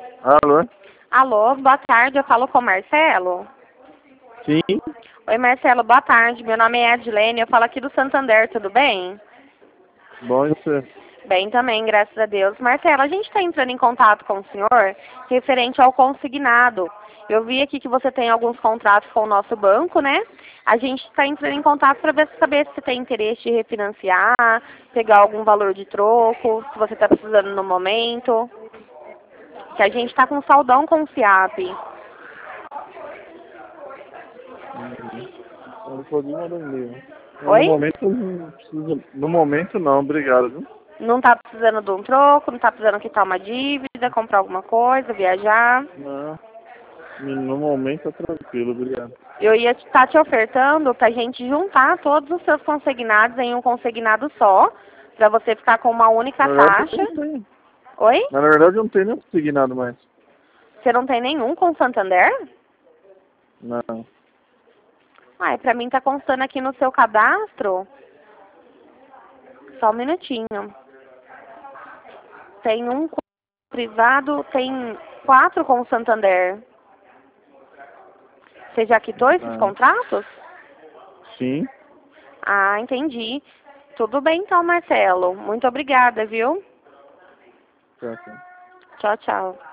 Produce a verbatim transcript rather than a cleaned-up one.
Alô? Alô, boa tarde, eu falo com o Marcelo. Sim. Oi, Marcelo, boa tarde. Meu nome é Edilene, eu falo aqui do Santander, tudo bem? Bom, e você? Bem também, graças a Deus. Marcelo, a gente está entrando em contato com o senhor referente ao consignado. Eu vi aqui que você tem alguns contratos com o nosso banco, né? A gente está entrando em contato para saber se você tem interesse de refinanciar, pegar algum valor de troco, se você está precisando no momento. Que a gente está com saldão com o FIAP. Eu não podia mandar e-mail. No Oi? momento não precisa. No momento não, obrigado, viu? Não está precisando de um troco, não está precisando quitar uma dívida, comprar alguma coisa, viajar. Não. No momento tá tranquilo, obrigado. Eu ia estar te ofertando para a gente juntar todos os seus consignados em um consignado só, para você ficar com uma única Na verdade eu taxa. não tenho. Oi? Na verdade eu não tenho nem consignado mais. Você não tem nenhum com Santander? Não. Ah, para mim tá constando aqui no seu cadastro. Só um minutinho. Tem um com privado, tem quatro com Santander. Você já quitou esses Ah. contratos? Sim. Ah, entendi. Tudo bem então, Marcelo. Muito obrigada, viu? Tá, tá. Tchau, tchau.